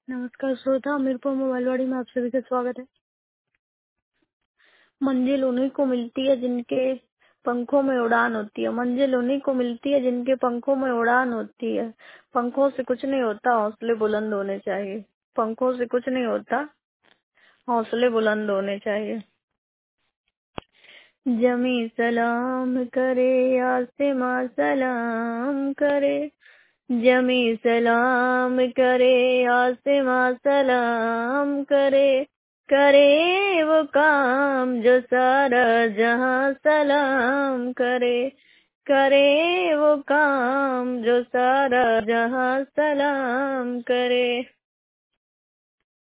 नमस्कार श्रोता, हमीरपुर मोबाइलवाड़ी में आप सभी का स्वागत है। मंजिल उन्हीं को मिलती है जिनके पंखों में उड़ान होती है। मंजिल उन्हीं को मिलती है जिनके पंखों में उड़ान होती है। पंखों से कुछ नहीं होता, हौसले बुलंद होने चाहिए। पंखों से कुछ नहीं होता, हौसले बुलंद होने चाहिए। जमी सलाम करे, आसमां सलाम करे। जमी सलाम करे, आसमां सलाम करे। करे वो काम जो सारा जहां सलाम करे। करे वो काम जो सारा जहां सलाम करे।